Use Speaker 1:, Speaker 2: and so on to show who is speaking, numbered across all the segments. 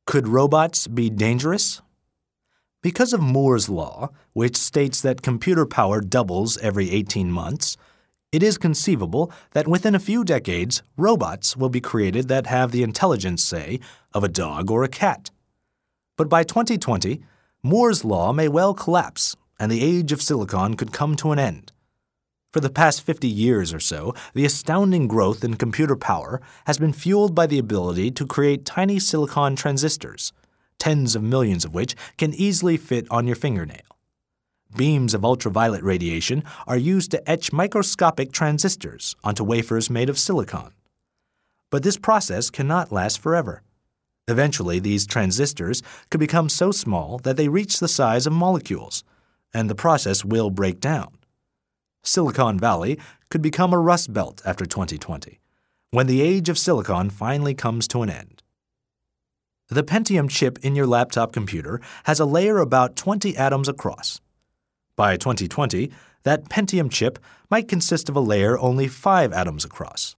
Speaker 1: Could robots be dangerous? Because of Moore's law, which states that computer power doubles every 18 months, it is conceivable that within a few decades, robots will be created that have the intelligence, say, of a dog or a cat. But by 2020, Moore's law may well collapse, and the age of silicon could come to an end. For the past 50 years or so, the astounding growth in computer power has been fueled by the ability to create tiny silicon transistors, tens of millions of which can easily fit on your fingernail. Beams of ultraviolet radiation are used to etch microscopic transistors onto wafers made of silicon. But this process cannot last forever. Eventually, these transistors could become so small that they reach the size of molecules, and the process will break down. Silicon Valley could become a rust belt after 2020, when the age of silicon finally comes to an end. The Pentium chip in your laptop computer has a layer about 20 atoms across. By 2020, that Pentium chip might consist of a layer only 5 atoms across.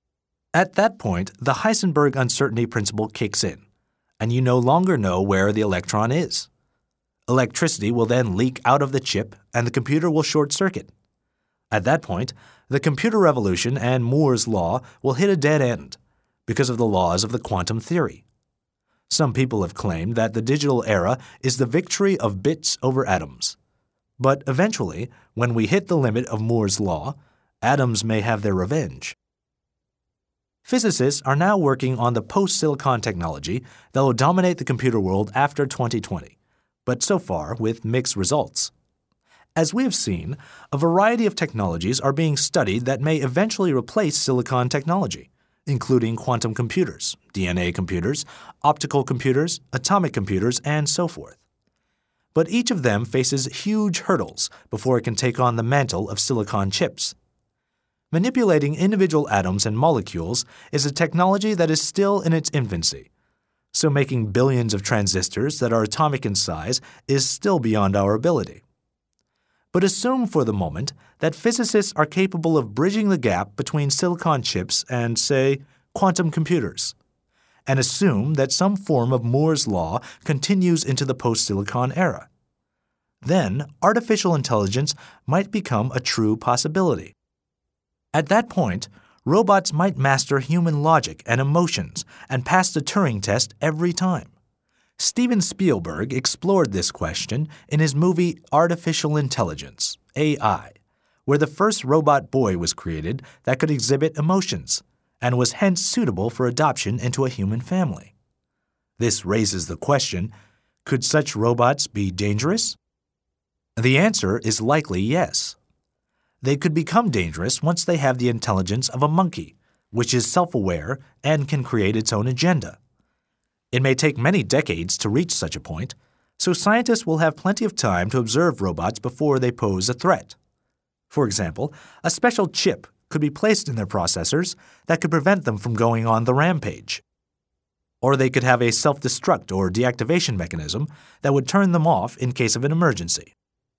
Speaker 1: At that point, the Heisenberg uncertainty principle kicks in, and you no longer know where the electron is. Electricity will then leak out of the chip, and the computer will short circuit. At that point, the computer revolution and Moore's law will hit a dead end because of the laws of the quantum theory. Some people have claimed that the digital era is the victory of bits over atoms. But eventually, when we hit the limit of Moore's law, atoms may have their revenge. Physicists are now working on the post-silicon technology that will dominate the computer world after 2020, but so far with mixed results. As we have seen, a variety of technologies are being studied that may eventually replace silicon technology, including quantum computers, DNA computers, optical computers, atomic computers, and so forth. But each of them faces huge hurdles before it can take on the mantle of silicon chips. Manipulating individual atoms and molecules is a technology that is still in its infancy, so making billions of transistors that are atomic in size is still beyond our ability. But assume for the moment that physicists are capable of bridging the gap between silicon chips and, say, quantum computers, and assume that some form of Moore's law continues into the post-silicon era. Then, artificial intelligence might become a true possibility. At that point, robots might master human logic and emotions and pass the Turing test every time. Steven Spielberg explored this question in his movie Artificial Intelligence, AI, where the first robot boy was created that could exhibit emotions and was hence suitable for adoption into a human family. This raises the question, could such robots be dangerous? The answer is likely yes. They could become dangerous once they have the intelligence of a monkey, which is self-aware and can create its own agenda. It may take many decades to reach such a point, so scientists will have plenty of time to observe robots before they pose a threat. For example, a special chip could be placed in their processors that could prevent them from going on the rampage. Or they could have a self-destruct or deactivation mechanism that would turn them off in case of an emergency.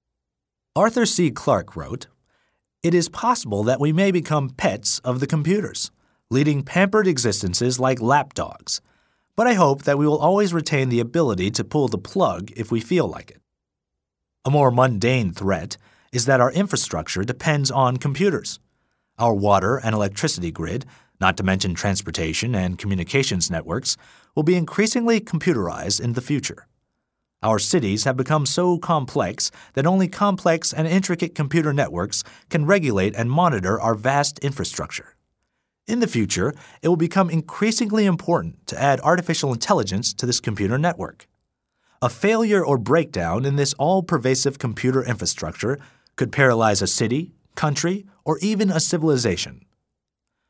Speaker 1: Arthur C. Clarke wrote, "It is possible that we may become pets of the computers, leading pampered existences like lapdogs. But I hope that we will always retain the ability to pull the plug if we feel like it." A more mundane threat is that our infrastructure depends on computers. Our water and electricity grid, not to mention transportation and communications networks, will be increasingly computerized in the future. Our cities have become so complex that only complex and intricate computer networks can regulate and monitor our vast infrastructure. In the future, it will become increasingly important to add artificial intelligence to this computer network. A failure or breakdown in this all-pervasive computer infrastructure could paralyze a city, country, or even a civilization.